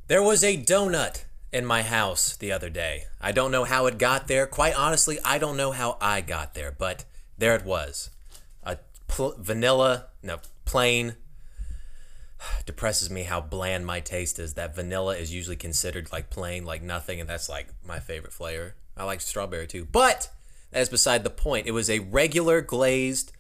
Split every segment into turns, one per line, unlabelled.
There was a donut in my house the other day. I don't know how it got there. Quite honestly, I don't know how I got there, but there it was. A plain. Depresses me how bland my taste is. That vanilla is usually considered like plain, like nothing, and that's like my favorite flavor. I like strawberry too, but that is beside the point. It was a regular glazed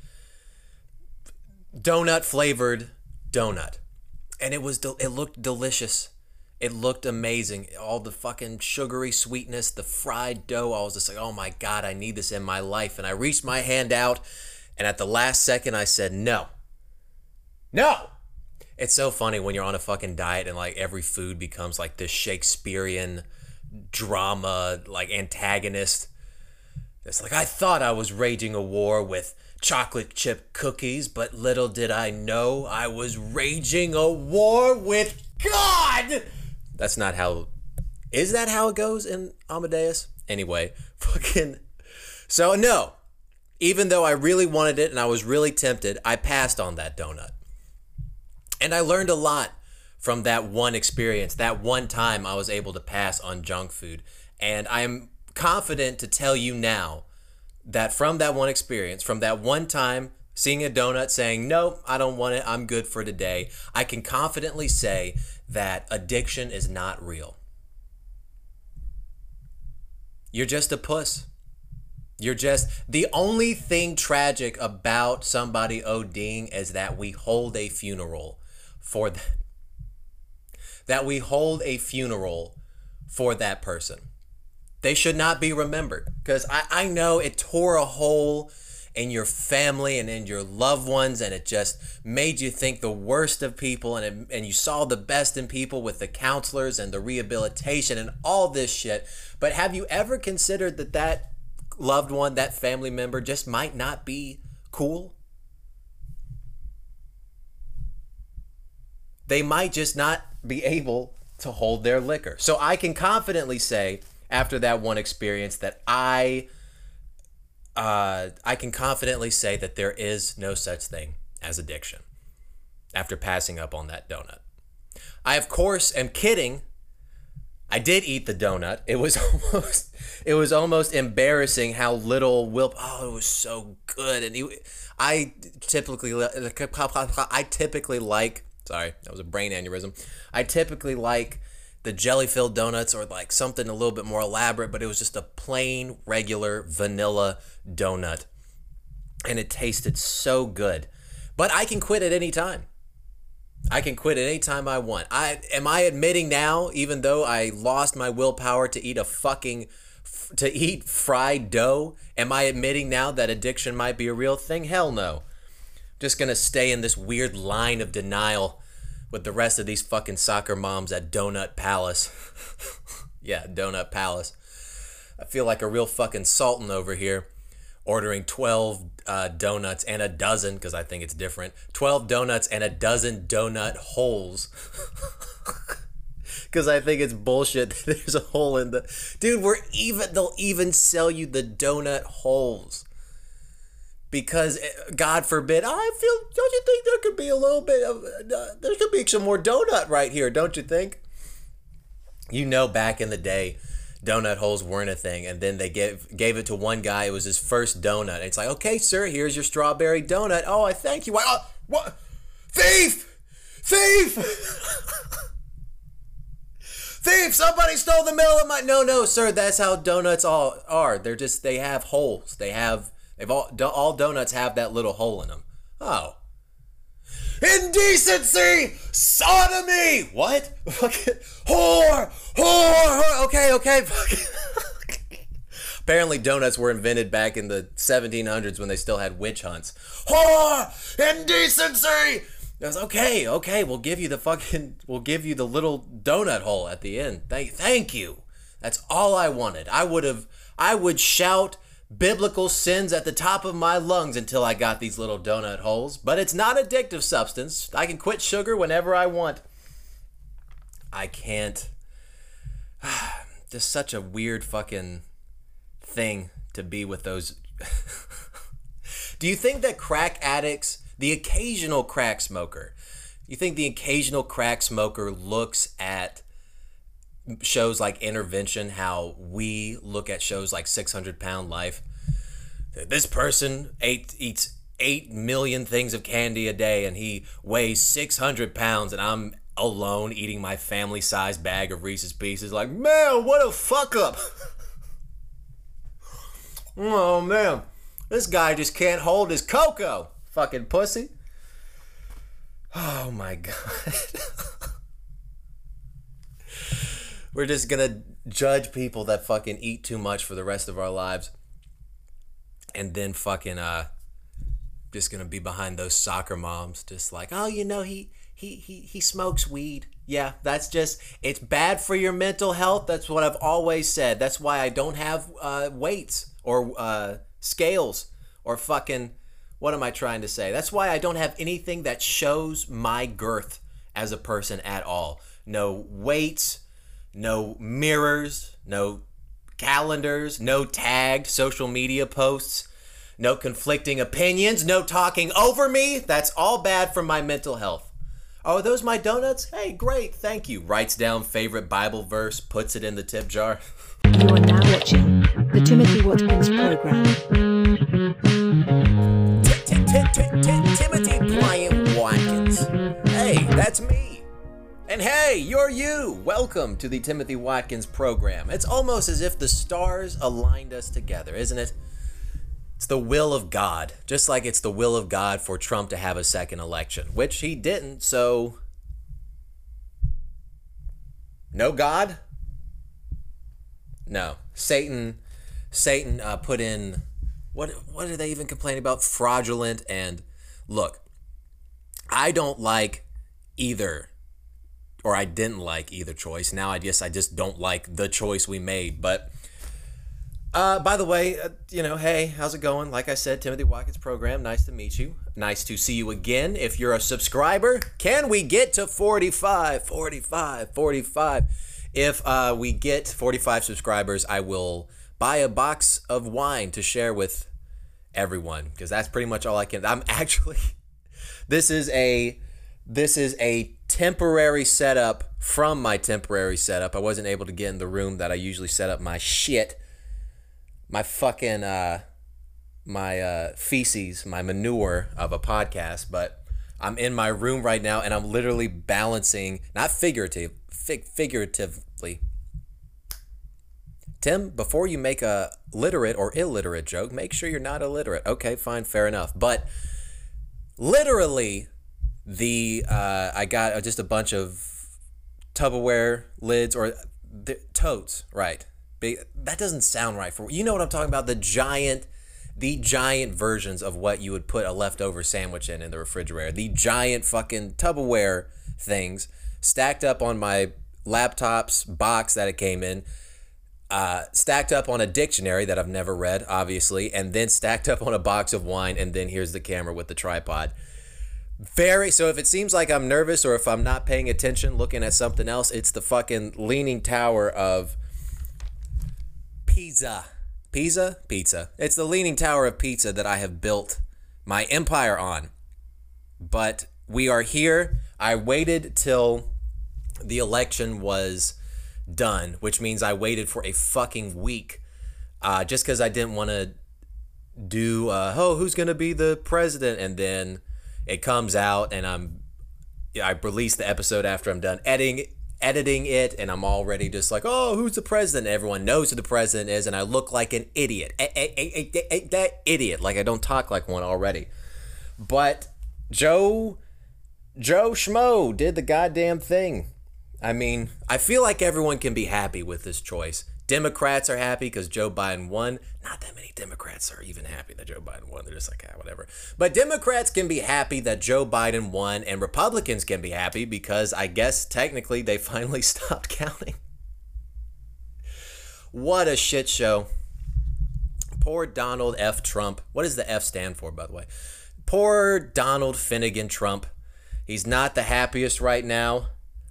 donut flavored donut, and it looked delicious. It looked amazing. All the fucking sugary sweetness, the fried dough. I was just like, oh my God, I need this in my life. And I reached my hand out, and at the last second, I said, no. No! It's so funny when you're on a fucking diet and like every food becomes like this Shakespearean drama, like antagonist. It's like, I thought I was raging a war with chocolate chip cookies, but little did I know I was raging a war with God! That's not how... Is that how it goes in Amadeus? Anyway, So no, even though I really wanted it and I was really tempted, I passed on that donut. And I learned a lot from that one experience, that one time I was able to pass on junk food. And I'm confident to tell you now that from that one experience, from that one time seeing a donut saying, nope, I don't want it, I'm good for today, I can confidently say that addiction is not real. You're just a puss. The only thing tragic about somebody ODing is that we hold a funeral for that person. They should not be remembered, because I know it tore a hole in your family and in your loved ones, and it just made you think the worst of people, and you saw the best in people with the counselors and the rehabilitation and all this shit. But have you ever considered that loved one, that family member just might not be cool? They might just not be able to hold their liquor. So I can confidently say, after that one experience, that I can confidently say that there is no such thing as addiction after passing up on that donut. I, of course, am kidding. I did eat the donut. It was almost embarrassing how little it was so good. And I typically like, sorry, that was a brain aneurysm. I typically like the jelly-filled donuts or like something a little bit more elaborate, but it was just a plain, regular vanilla donut. And it tasted so good. But I can quit at any time. I can quit at any time I want. Am I admitting now, even though I lost my willpower to eat fried dough, am I admitting now that addiction might be a real thing? Hell no. Just gonna stay in this weird line of denial with the rest of these fucking soccer moms at Donut Palace. Yeah, Donut Palace. I feel like a real fucking sultan over here, ordering 12 donuts and a dozen, because I think it's different, 12 donuts and a dozen donut holes. Because I think it's bullshit that there's a hole in the... Dude, they'll even sell you the donut holes. Because, God forbid, don't you think there could be a little bit of... there could be some more donut right here, don't you think? You know, back in the day, donut holes weren't a thing, and then they gave it to one guy. It was his first donut. And it's like, okay, sir, here's your strawberry donut. Oh, I thank you. What? Thief! Thief! Somebody stole the middle of my... No, sir, that's how donuts all are. They have holes. All donuts have that little hole in them. Oh. Indecency! Sodomy! What? Fucking whore! Okay. Apparently donuts were invented back in the 1700s when they still had witch hunts. Whore! Indecency! I was okay, we'll give you the little donut hole at the end. Thank you. That's all I wanted. I would shout biblical sins at the top of my lungs until I got these little donut holes. But it's not addictive substance. I can quit sugar whenever I want. I can't. Just such a weird fucking thing to be with those. Do you think that crack addicts, the occasional crack smoker, looks at shows like Intervention, how we look at shows like 600 Pound Life. This person eats 8 million things of candy a day and he weighs 600 pounds and I'm alone eating my family-sized bag of Reese's Pieces. Like, man, what a fuck up. Oh, man. This guy just can't hold his cocoa. Fucking pussy. Oh, my God. We're just gonna judge people that fucking eat too much for the rest of our lives. And then fucking, just gonna be behind those soccer moms. Just like, oh, you know, he smokes weed. Yeah, that's just, it's bad for your mental health. That's what I've always said. That's why I don't have weights or scales or fucking, what am I trying to say? That's why I don't have anything that shows my girth as a person at all. No weights, no mirrors, no calendars, no tagged social media posts, no conflicting opinions, no talking over me. That's all bad for my mental health. Oh, are those my donuts? Hey, great, thank you. Writes down favorite Bible verse, puts it in the tip jar.
You are now watching the Timothy Watkins program.
Timothy Bryant Watkins. Hey, that's me. And hey, you're you. Welcome to the Timothy Watkins program. It's almost as if the stars aligned us together, isn't it? It's the will of God, just like it's the will of God for Trump to have a second election, which he didn't, so no God? No. Satan put in, what are they even complaining about? Fraudulent. And look, I don't like either, or I didn't like either choice. Now I guess I just don't like the choice we made, but by the way, hey, how's it going? Like I said, Timothy Watkins program. Nice to meet you. Nice to see you again. If you're a subscriber, can we get to 45? If we get 45 subscribers, I will buy a box of wine to share with everyone, because that's pretty much all I can. I'm actually, this is a temporary setup from my temporary setup. I wasn't able to get in the room that I usually set up my shit. My fucking, my feces, my manure of a podcast, but I'm in my room right now and I'm literally balancing, not figuratively. Tim, before you make a literate or illiterate joke, make sure you're not illiterate. Okay, fine, fair enough. But literally, I got just a bunch of Tupperware lids or totes, right? That doesn't sound right. You know what I'm talking about? The giant versions of what you would put a leftover sandwich in the refrigerator. The giant fucking Tupperware things stacked up on my laptop's box that it came in, stacked up on a dictionary that I've never read, obviously, and then stacked up on a box of wine, and then here's the camera with the tripod. So if it seems like I'm nervous or if I'm not paying attention looking at something else, it's the fucking Leaning Tower of Pizza. It's the Leaning Tower of Pizza that I have built my empire on. But we are here. I waited till the election was done, which means I waited for a fucking week, just because I didn't want to do, who's going to be the president? And then it comes out and I release the episode after I'm done editing it, and I'm already just like, oh, who's the president? Everyone knows who the president is, and I look like an idiot. That idiot. Like I don't talk like one already. But Joe Schmo did the goddamn thing. I mean, I feel like everyone can be happy with this choice. Democrats are happy because Joe Biden won. Not that many Democrats are even happy that Joe Biden won. They're just like, whatever. But Democrats can be happy that Joe Biden won, and Republicans can be happy because I guess technically they finally stopped counting. What a shit show. Poor Donald F. Trump. What does the F stand for, by the way? Poor Donald Finnegan Trump. He's not the happiest right now.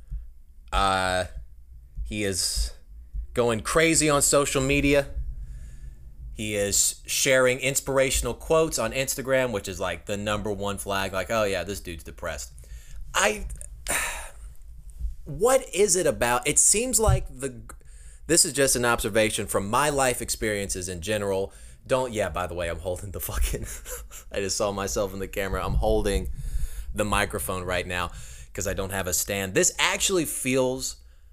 He is going crazy on social media. He is sharing inspirational quotes on Instagram, which is like the number one flag. Like, oh yeah, this dude's depressed. what is it about? It seems like this is just an observation from my life experiences in general. By the way, I'm holding the fucking, I just saw myself in the camera. I'm holding the microphone right now because I don't have a stand. This actually feels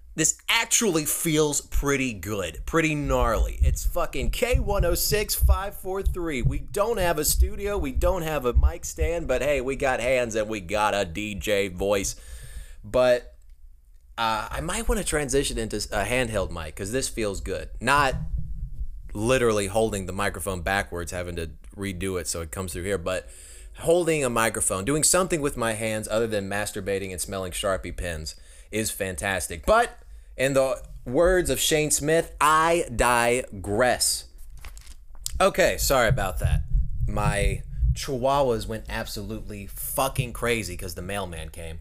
pretty good, pretty gnarly. It's fucking K106543. We don't have a studio, we don't have a mic stand, but hey, we got hands and we got a DJ voice. But I might want to transition into a handheld mic because this feels good. Not literally holding the microphone backwards, having to redo it so it comes through here, but holding a microphone, doing something with my hands other than masturbating and smelling Sharpie pens is fantastic. But in the words of Shane Smith, I digress. Okay, sorry about that. My chihuahuas went absolutely fucking crazy because the mailman came.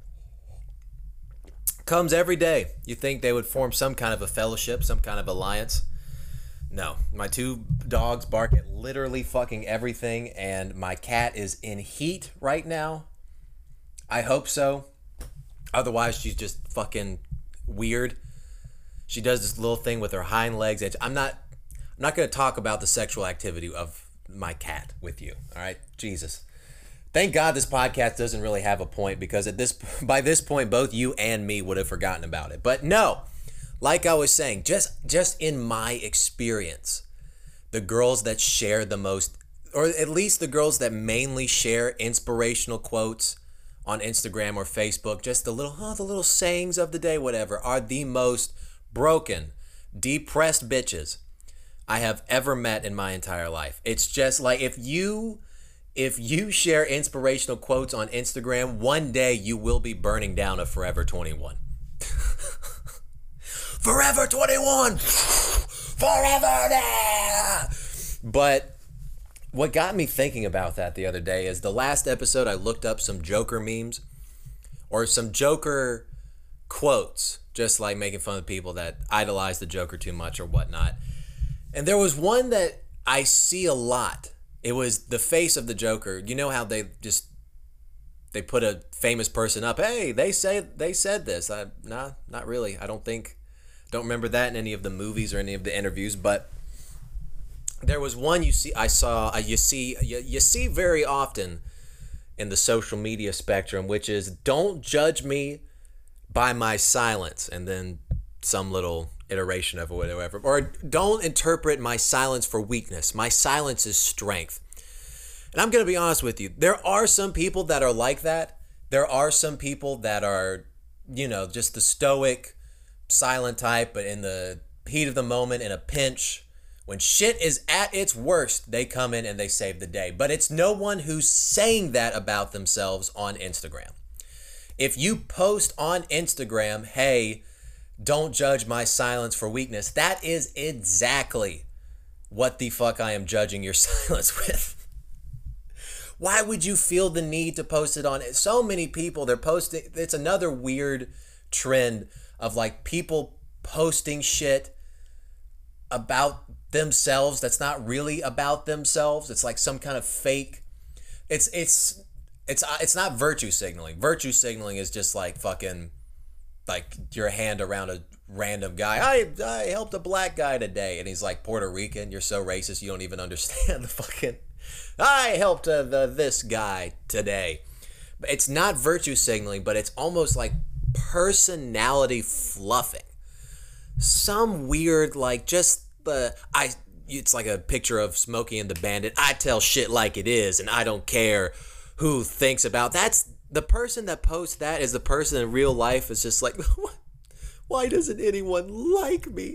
Comes every day. You think they would form some kind of a fellowship, some kind of alliance? No. My two dogs bark at literally fucking everything, and my cat is in heat right now. I hope so. Otherwise, she's just fucking weird. She does this little thing with her hind legs. I'm not going to talk about the sexual activity of my cat with you. All right? Jesus. Thank God this podcast doesn't really have a point, because by this point, both you and me would have forgotten about it. But no, like I was saying, just in my experience, the girls that share the most, or at least the girls that mainly share inspirational quotes on Instagram or Facebook, just the little sayings of the day, whatever, are the most broken, depressed bitches I have ever met in my entire life. It's just like, if you share inspirational quotes on Instagram, one day you will be burning down a Forever 21. Forever 21! Forever there! But what got me thinking about that the other day is the last episode I looked up some Joker memes or some Joker quotes, just like making fun of people that idolize the Joker too much or whatnot. And there was one that I see a lot. It was the face of the Joker. You know how they put a famous person up. Hey, they said this. Nah, not really. Don't remember that in any of the movies or any of the interviews. But there was one you see very often in the social media spectrum, which is, don't judge me by my silence, and then some little iteration of it, whatever. Or don't interpret my silence for weakness. My silence is strength. And I'm going to be honest with you. There are some people that are like that. There are some people that are, just the stoic, silent type, but in the heat of the moment, in a pinch, when shit is at its worst, they come in and they save the day. But it's no one who's saying that about themselves on Instagram. If you post on Instagram, hey, don't judge my silence for weakness, that is exactly what the fuck I am judging your silence with. Why would you feel the need to post it on it? So many people, they're posting. It's another weird trend of like people posting shit about themselves that's not really about themselves. It's like some kind of fake. It's not virtue signaling. Virtue signaling is just like fucking, like your hand around a random guy. I helped a black guy today, and he's like Puerto Rican. You're so racist you don't even understand the fucking. I helped this guy today. It's not virtue signaling, but it's almost like personality fluffing. Some weird, like, just it's like a picture of Smokey and the Bandit. I tell shit like it is, and I don't care who thinks about. That's the person that posts that is the person in real life is just like, why doesn't anyone like me?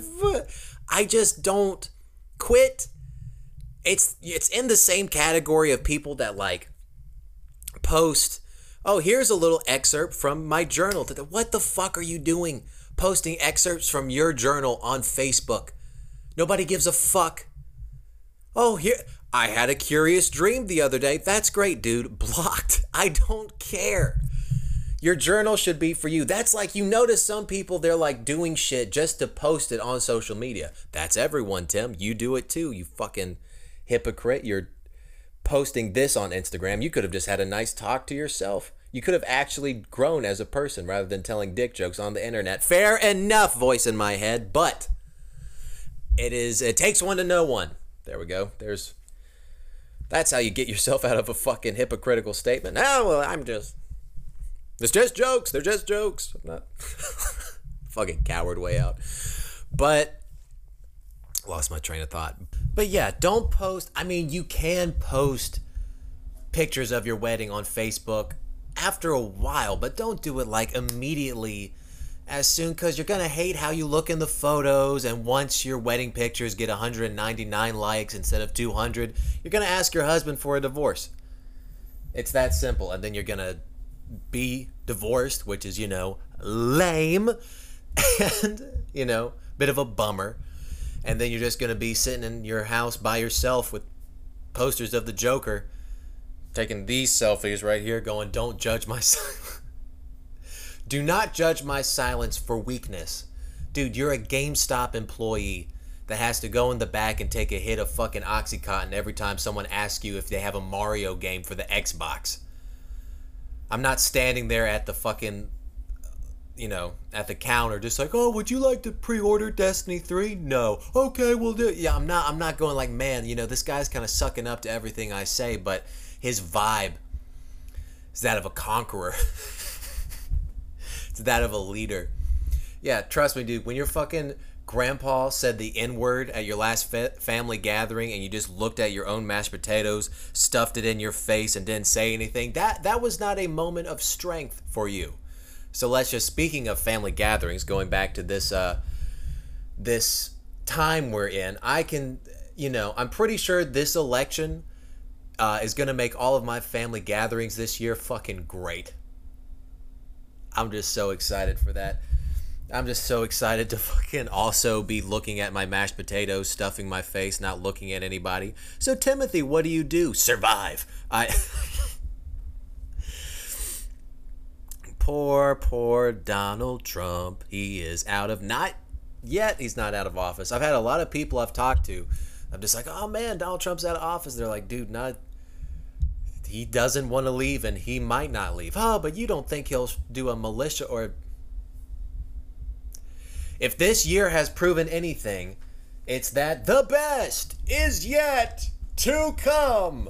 I just don't quit. It's in the same category of people that like post, oh, here's a little excerpt from my journal. What the fuck are you doing posting excerpts from your journal on Facebook? Nobody gives a fuck. Oh, here, I had a curious dream the other day. That's great, dude. Blocked. I don't care. Your journal should be for you. That's like, you notice some people, they're like doing shit just to post it on social media. That's everyone, Tim. You do it too, you fucking hypocrite. You're posting this on Instagram. You could have just had a nice talk to yourself. You could have actually grown as a person rather than telling dick jokes on the internet. Fair enough, voice in my head, but it takes one to know one. There we go. That's how you get yourself out of a fucking hypocritical statement. Oh, well, it's just jokes. They're just jokes. I'm not fucking coward way out. But lost my train of thought. But yeah, don't post. I mean, you can post pictures of your wedding on Facebook after a while, but don't do it like immediately as soon, because you're gonna hate how you look in the photos, and once your wedding pictures get 199 likes instead of 200, you're gonna ask your husband for a divorce. It's that simple. And then you're gonna be divorced, which is, lame and, bit of a bummer. And then you're just gonna be sitting in your house by yourself with posters of the Joker, taking these selfies right here, going, don't judge my silence. Do not judge my silence for weakness. Dude, you're a GameStop employee that has to go in the back and take a hit of fucking Oxycontin every time someone asks you if they have a Mario game for the Xbox. I'm not standing there at the fucking, at the counter just like, oh, would you like to pre-order Destiny 3? No. Okay, we'll do it. Yeah, I'm not going like, man, this guy's kind of sucking up to everything I say, but his vibe is that of a conqueror. It's that of a leader. Yeah, trust me, dude. When your fucking grandpa said the N-word at your last family gathering and you just looked at your own mashed potatoes, stuffed it in your face, and didn't say anything, that was not a moment of strength for you. So let's just, speaking of family gatherings, going back to this time we're in, I'm pretty sure this election is going to make all of my family gatherings this year fucking great. I'm just so excited for that. I'm just so excited to fucking also be looking at my mashed potatoes, stuffing my face, not looking at anybody. So, Timothy, what do? Survive. Poor Donald Trump. He is not yet, he's not out of office. I've had a lot of people I've talked to. I'm just like, oh man, Donald Trump's out of office. They're like, dude, he doesn't want to leave, and he might not leave. Oh, but you don't think he'll do a militia or... If this year has proven anything, it's that the best is yet to come.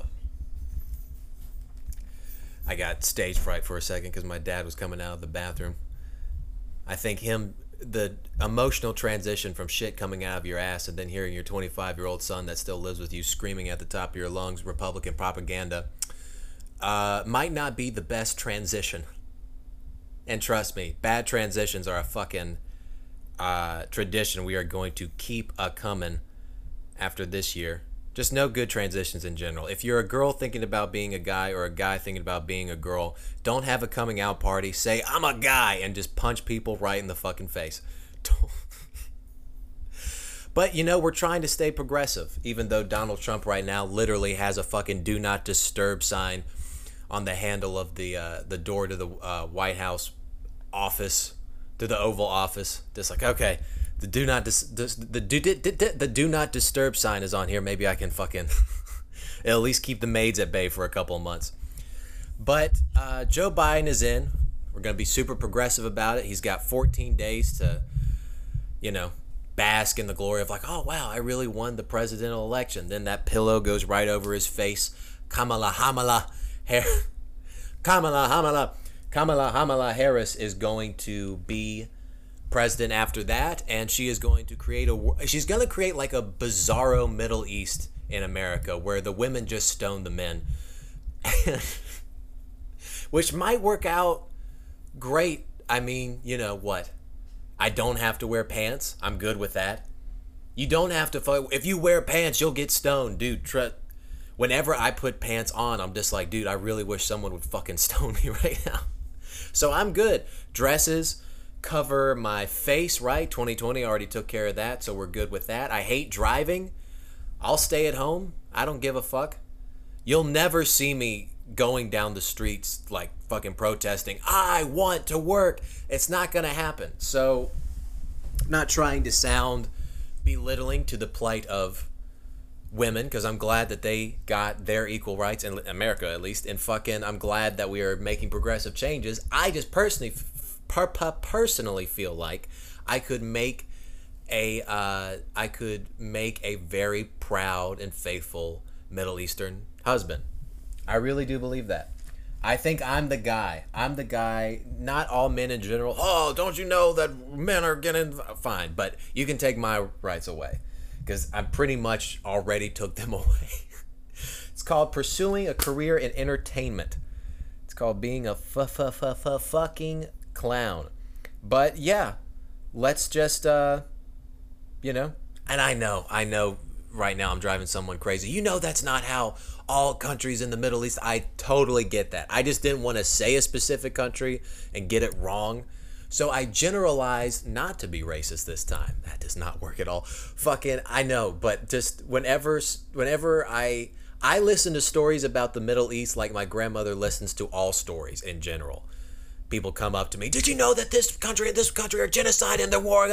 I got stage fright for a second because my dad was coming out of the bathroom. I think the emotional transition from shit coming out of your ass and then hearing your 25-year-old son that still lives with you screaming at the top of your lungs Republican propaganda might not be the best transition. And trust me, bad transitions are a fucking tradition we are going to keep a-coming after this year. Just no good transitions in general. If you're a girl thinking about being a guy or a guy thinking about being a girl, don't have a coming out party. Say, I'm a guy, and just punch people right in the fucking face. But, we're trying to stay progressive, even though Donald Trump right now literally has a fucking do not disturb sign on the handle of the door to the White House office, to the Oval Office. Just like, okay, the do not disturb sign is on here. Maybe I can fucking at least keep the maids at bay for a couple of months. But Joe Biden is in. We're going to be super progressive about it. He's got 14 days to, bask in the glory of like, oh, wow, I really won the presidential election. Then that pillow goes right over his face. Kamala Harris is going to be president after that, and she is going to create like a bizarro Middle East in America where the women just stone the men. Which might work out great. I mean, what? I don't have to wear pants. I'm good with that. You don't have to if you wear pants, you'll get stoned, dude. Whenever I put pants on, I'm just like, dude, I really wish someone would fucking stone me right now. So I'm good. Dresses cover my face, right? 2020 already took care of that, so we're good with that. I hate driving. I'll stay at home. I don't give a fuck. You'll never see me going down the streets like fucking protesting. I want to work. It's not going to happen. So I'm not trying to sound belittling to the plight of, women, because I'm glad that they got their equal rights in America, at least. And fucking, I'm glad that we are making progressive changes. I just personally feel like I could make a very proud and faithful Middle Eastern husband. I really do believe that. I think I'm the guy. Not all men in general. Oh, don't you know that men are getting fine? But you can take my rights away, because I pretty much already took them away. It's called pursuing a career in entertainment. It's called being a fucking clown. But yeah, let's just And I know right now I'm driving someone crazy. You know that's not how all countries in the Middle East. I totally get that. I just didn't want to say a specific country and get it wrong. So I generalized not to be racist this time. That does not work at all. Fucking, I know, but just whenever I listen to stories about the Middle East like my grandmother listens to all stories in general. People come up to me, did you know that this country are genocide and the war?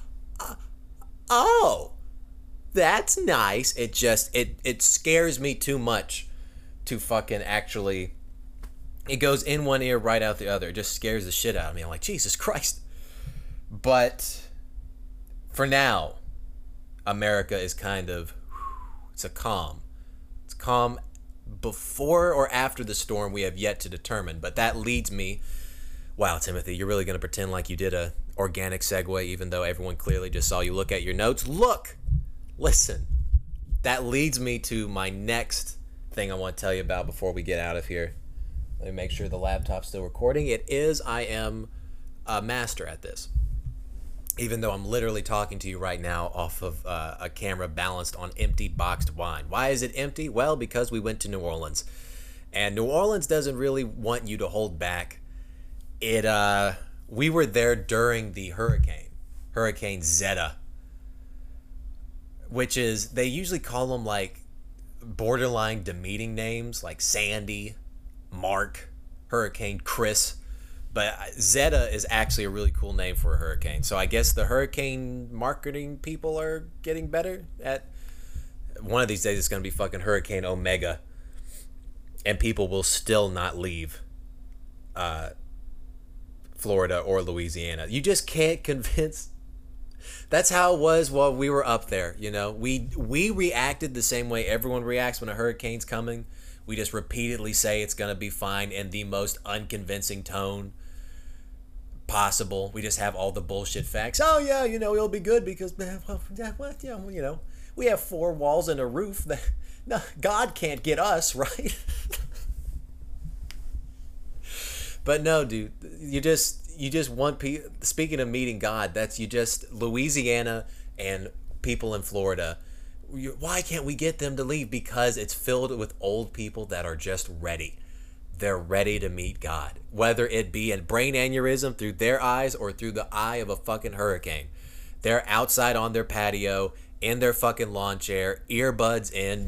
Oh, that's nice. It scares me too much to fucking actually. It goes in one ear, right out the other. It just scares the shit out of me. I'm like, Jesus Christ. But for now, America is kind of, it's calm. It's calm before or after the storm, we have yet to determine. But that leads me, wow, Timothy, you're really going to pretend like you did a organic segue, even though everyone clearly just saw you look at your notes. Listen, that leads me to my next thing I want to tell you about before we get out of here. Let me make sure the laptop's still recording. It is. I am a master at this. Even though I'm literally talking to you right now off of a camera balanced on empty boxed wine. Why is it empty? Well, because we went to New Orleans. And New Orleans doesn't really want you to hold back. We were there during the Hurricane Zeta. Which is, they usually call them like borderline demeaning names, like Sandy, Mark, Hurricane Chris, but Zeta is actually a really cool name for a hurricane. So I guess the hurricane marketing people are getting better at. One of these days it's going to be fucking Hurricane Omega, and people will still not leave Florida or Louisiana. You just can't convince. That's how it was while we were up there. We reacted the same way everyone reacts when a hurricane's coming. We just repeatedly say it's going to be fine in the most unconvincing tone possible. We just have all the bullshit facts. Oh, yeah, it'll be good because, we have 4 walls and a roof. God can't get us, right? But no, dude, you just want people. Speaking of meeting God, Louisiana and people in Florida. Why can't we get them to leave? Because it's filled with old people that are just ready. They're ready to meet God. Whether it be a brain aneurysm through their eyes or through the eye of a fucking hurricane. They're outside on their patio, in their fucking lawn chair, earbuds in.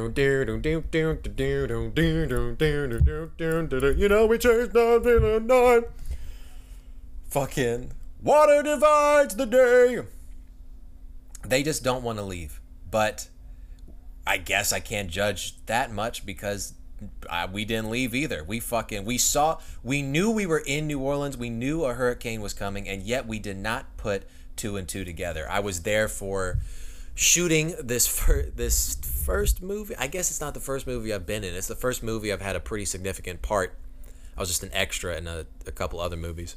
We changed 9. Fucking water divides the day. They just don't want to leave. But I guess I can't judge that much because we didn't leave either. We knew we were in New Orleans. We knew a hurricane was coming, and yet we did not put 2 and 2 together. I was there for shooting this first movie. I guess it's not the first movie I've been in. It's the first movie I've had a pretty significant part. I was just an extra in a couple other movies.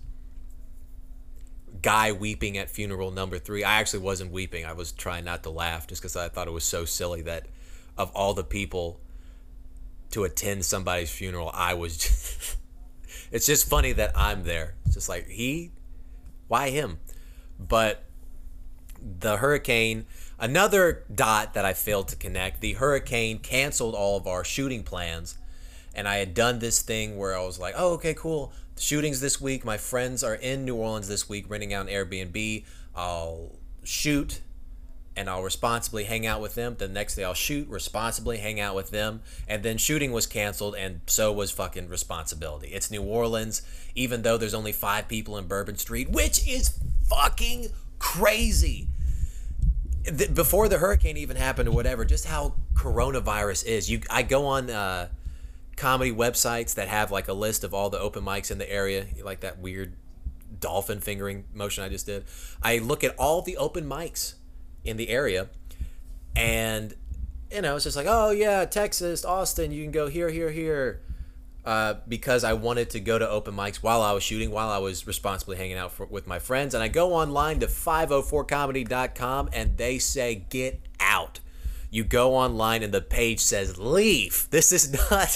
Guy weeping at funeral number 3. I actually wasn't weeping. I was trying not to laugh just because I thought it was so silly that of all the people to attend somebody's funeral, I was just... It's just funny that I'm there. It's just like, why him? But the hurricane, another dot that I failed to connect, the hurricane canceled all of our shooting plans. And I had done this thing where I was like, oh, okay, cool. The shootings this week. My friends are in New Orleans this week renting out an Airbnb. I'll shoot and I'll responsibly hang out with them. The next day I'll shoot, responsibly hang out with them. And then shooting was canceled and so was fucking responsibility. It's New Orleans, even though there's only 5 people in Bourbon Street, which is fucking crazy. Before the hurricane even happened or whatever, just how coronavirus is. I go on comedy websites that have like a list of all the open mics in the area, like that weird dolphin fingering motion I just did. I look at all the open mics in the area, and it's just like, oh yeah, Texas, Austin, you can go here, here, here. Because I wanted to go to open mics while I was shooting, while I was responsibly hanging out with my friends. And I go online to 504comedy.com and they say, get out. You go online and the page says, leave. This is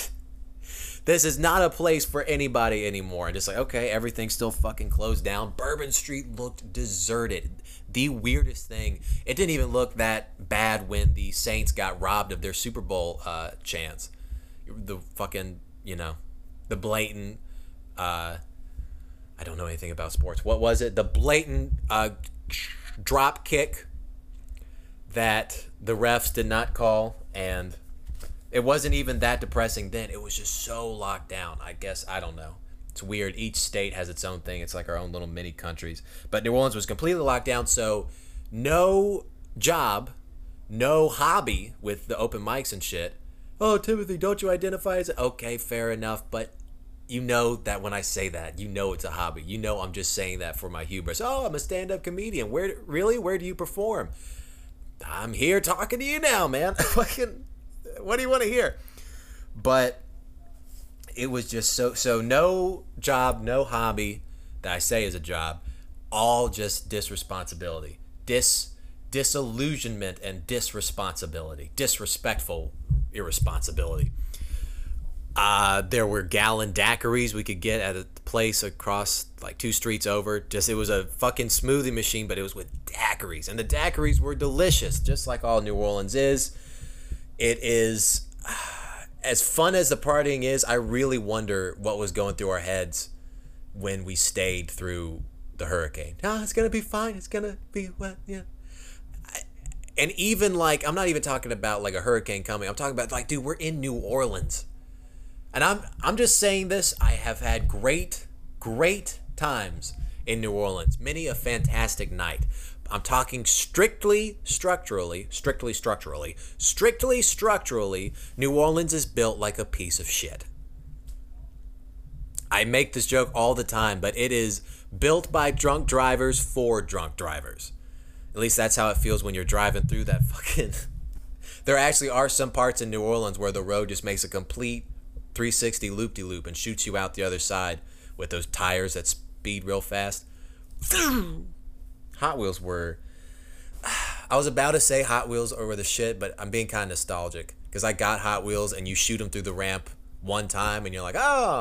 not a place for anybody anymore. And just like, okay, everything's still fucking closed down. Bourbon Street looked deserted. The weirdest thing, it didn't even look that bad when the Saints got robbed of their Super Bowl chance. The fucking, the blatant, I don't know anything about sports. What was it? The blatant drop kick that the refs did not call, and it wasn't even that depressing then. It was just so locked down. I guess, I don't know. It's weird. Each state has its own thing. It's like our own little mini countries. But New Orleans was completely locked down, so no job, no hobby with the open mics and shit. Oh, Timothy, don't you identify as... Okay, fair enough, but you know that when I say that, it's a hobby. I'm just saying that for my hubris. Oh, I'm a stand-up comedian. Where do you perform? I'm here talking to you now, man. Fucking, what do you want to hear? But it was just so no job, no hobby that I say is a job, all just disresponsibility, disillusionment and disresponsibility, disrespectful irresponsibility. There were gallon daiquiris we could get at a place across like 2 streets over. It was a fucking smoothie machine, but it was with daiquiris, and the daiquiris were delicious, just like all New Orleans is. It is as fun as the partying is. I really wonder what was going through our heads when we stayed through the hurricane. It's gonna be fine. It's gonna be what, yeah. And even like, I'm not even talking about like a hurricane coming. I'm talking about like, dude, we're in New Orleans. And I'm just saying this. I have had great times in New Orleans. Many a fantastic night. I'm talking strictly structurally. New Orleans is built like a piece of shit. I make this joke all the time, but it is built by drunk drivers for drunk drivers. At least that's how it feels when you're driving through that fucking... There actually are some parts in New Orleans where the road just makes a complete 360 loop-de-loop and shoots you out the other side with those tires that speed real fast. Hot Wheels were... I was about to say Hot Wheels were the shit, but I'm being kind of nostalgic because I got Hot Wheels and you shoot them through the ramp one time and you're like,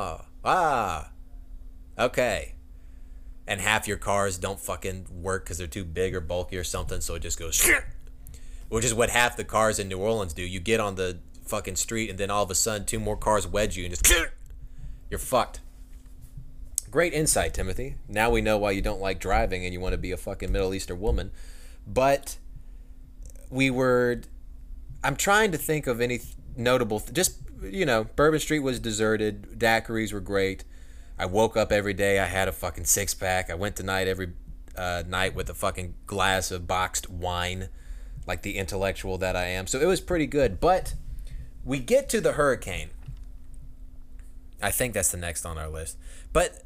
okay. And half your cars don't fucking work because they're too big or bulky or something, so it just goes... Which is what half the cars in New Orleans do. You get on the fucking street and then all of a sudden 2 more cars wedge you and just... You're fucked. Great insight, Timothy. Now we know why you don't like driving and you want to be a fucking Middle Eastern woman. But I'm trying to think of any notable... Bourbon Street was deserted. Daiquiris were great. I woke up every day. I had a fucking 6-pack. I went to night every night with a fucking glass of boxed wine, like the intellectual that I am. So it was pretty good. But we get to the hurricane. I think that's the next on our list. But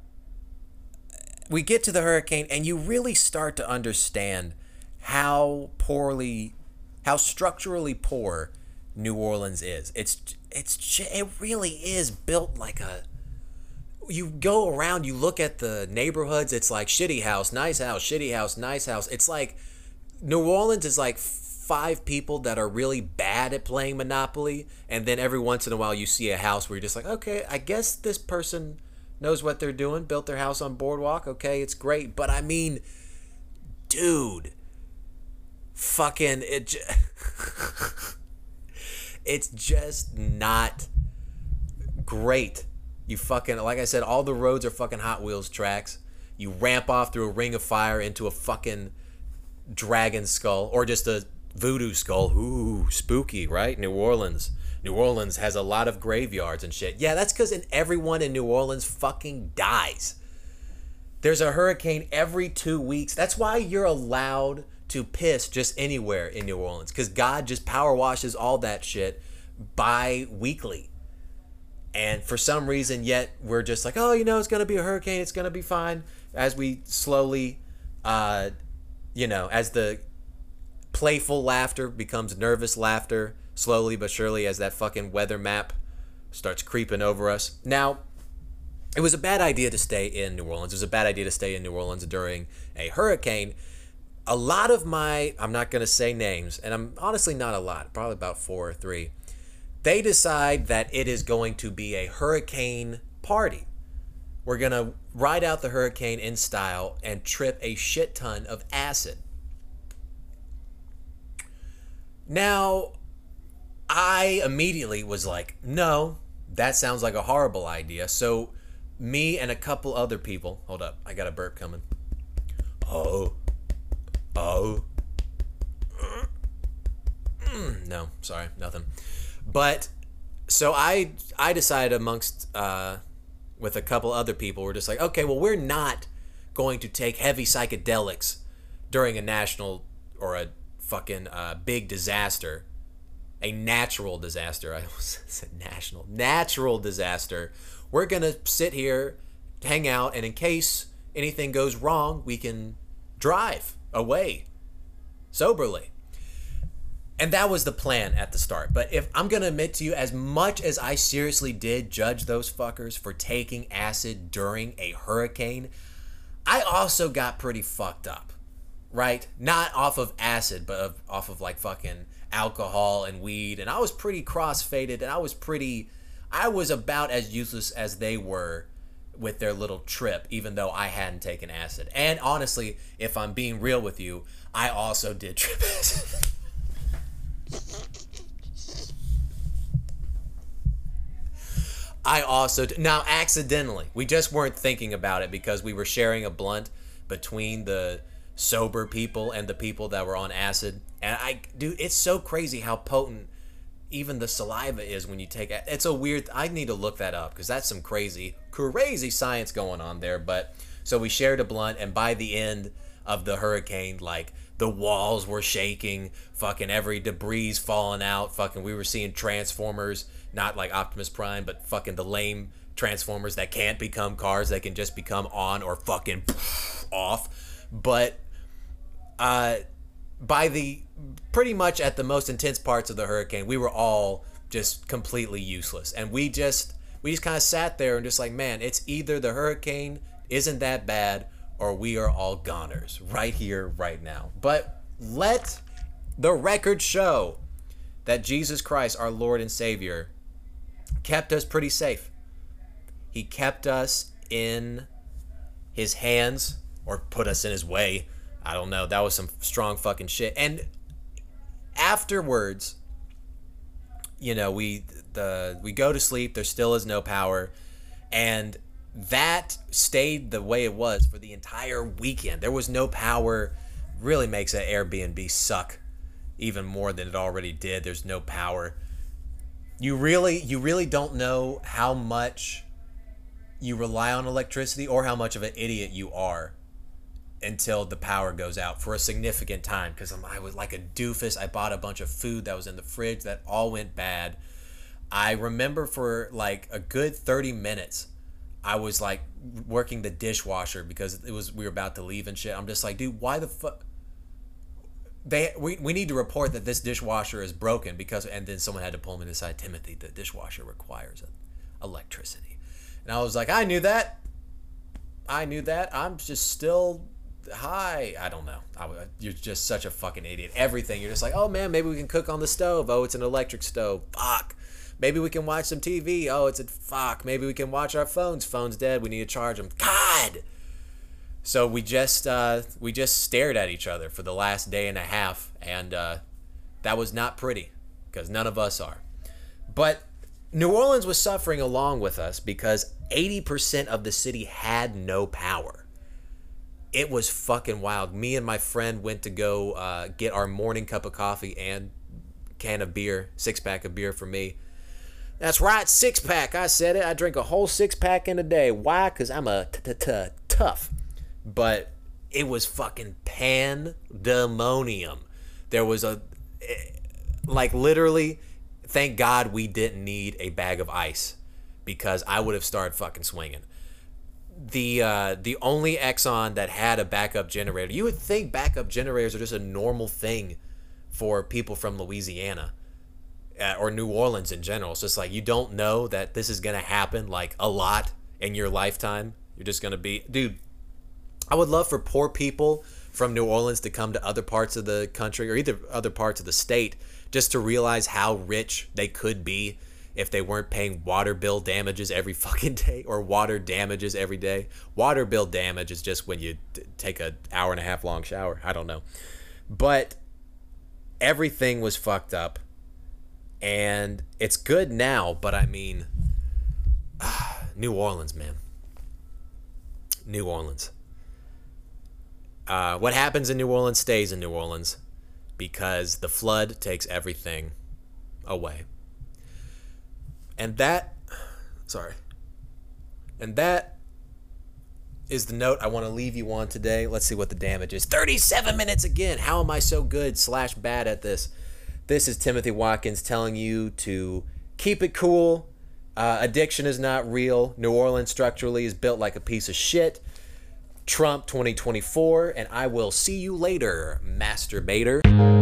we get to the hurricane, and you really start to understand how structurally poor New Orleans is. It really is built like a... You go around, you look at the neighborhoods, it's like shitty house, nice house, shitty house, nice house. It's like New Orleans is like 5 people that are really bad at playing Monopoly, and then every once in a while you see a house where you're just like, okay, I guess this person knows what they're doing, built their house on Boardwalk, okay, it's great. But I mean, dude, fucking it's just not great. You fucking, like I said, all the roads are fucking Hot Wheels tracks. You ramp off through a ring of fire into a fucking dragon skull or just a voodoo skull. Ooh, spooky, right? New Orleans. New Orleans has a lot of graveyards and shit. Yeah, that's because everyone in New Orleans fucking dies. There's a hurricane every 2 weeks. That's why you're allowed to piss just anywhere in New Orleans because God just power washes all that shit bi-weekly. And for some reason, yet we're just like, oh, it's going to be a hurricane. It's going to be fine. As we slowly, as the playful laughter becomes nervous laughter, slowly but surely, as that fucking weather map starts creeping over us. Now, it was a bad idea to stay in New Orleans. It was a bad idea to stay in New Orleans during a hurricane. A lot of I'm not going to say names, and I'm honestly not a lot, probably about 4 or 3. They decide that it is going to be a hurricane party. We're going to ride out the hurricane in style and trip a shit ton of acid. Now, I immediately was like, no, that sounds like a horrible idea. So me and a couple other people, hold up, I got a burp coming. No, sorry, nothing. But so I decided amongst with a couple other people, we're just like, okay, well, we're not going to take heavy psychedelics during a national or a fucking big disaster, a natural disaster. I almost said natural disaster. We're gonna sit here, hang out, and in case anything goes wrong, we can drive away soberly. And that was the plan at the start. But if I'm going to admit to you, as much as I seriously did judge those fuckers for taking acid during a hurricane, I also got pretty fucked up, right? Not off of acid, but off of like fucking alcohol and weed. And I was pretty cross-faded, and I was about as useless as they were with their little trip, even though I hadn't taken acid. And honestly, if I'm being real with you, I also did trip acid. Now accidentally, we just weren't thinking about it because we were sharing a blunt between the sober people and the people that were on acid. And dude, it's so crazy how potent even the saliva is when you take it. It's a weird, I need to look that up because that's some crazy science going on there. But so we shared a blunt, and by the end of the hurricane, like, the walls were shaking, fucking every debris falling out, fucking we were seeing Transformers, not like Optimus Prime, but fucking the lame Transformers that can't become cars, that can just become on or fucking off. But by the pretty much at the most intense parts of the hurricane, we were all just completely useless. And we just kind of sat there and just like, man, it's either the hurricane isn't that bad or we are all goners right here, right now. But let the record show that Jesus Christ, our Lord and Savior, kept us pretty safe. He kept us in his hands, or put us in his way. I don't know. That was some strong fucking shit. And afterwards, we go to sleep. There still is no power. And that stayed the way it was for the entire weekend. There was no power. Really makes an Airbnb suck even more than it already did. There's no power. You really don't know how much you rely on electricity or how much of an idiot you are until the power goes out for a significant time. Because I was like a doofus. I bought a bunch of food that was in the fridge that all went bad. I remember for like a good 30 minutes, I was like working the dishwasher because we were about to leave and shit. I'm just like, dude, why the fuck? We need to report that this dishwasher is broken and then someone had to pull me aside. Timothy, the dishwasher requires electricity. And I was like, I knew that. I'm just still high. I don't know. You're just such a fucking idiot. Everything. You're just like, oh man, maybe we can cook on the stove. Oh, it's an electric stove. Fuck. Maybe we can watch some TV. Oh, it's a fuck. Maybe we can watch our phones. Phone's dead. We need to charge them. God. So we just stared at each other for the last day and a half, and that was not pretty because none of us are. But New Orleans was suffering along with us because 80% of the city had no power. It was fucking wild. Me and my friend went to go get our morning cup of coffee and can of beer, 6-pack of beer for me. That's right, 6-pack. I said it. I drink a whole 6-pack in a day. Why? Because I'm a tough. But it was fucking pandemonium. There was like literally, thank God we didn't need a bag of ice, because I would have started fucking swinging. The only Exxon that had a backup generator, you would think backup generators are just a normal thing for people from Louisiana or New Orleans in general. It's just like, you don't know that this is gonna happen like a lot in your lifetime. You're just gonna be, dude, I would love for poor people from New Orleans to come to other parts of the country or either other parts of the state just to realize how rich they could be if they weren't paying water bill damages every fucking day, or water damages every day. Water bill damage is just when you take an hour and a half long shower. I don't know. But everything was fucked up, and it's good now, but I mean, New Orleans, man. New Orleans. What happens in New Orleans stays in New Orleans, because the flood takes everything away. And that is the note I want to leave you on today. Let's see what the damage is. 37 minutes again. How am I so good / bad at this? This is Timothy Watkins telling you to keep it cool. Addiction is not real. New Orleans structurally is built like a piece of shit. Trump 2024, and I will see you later, masturbator.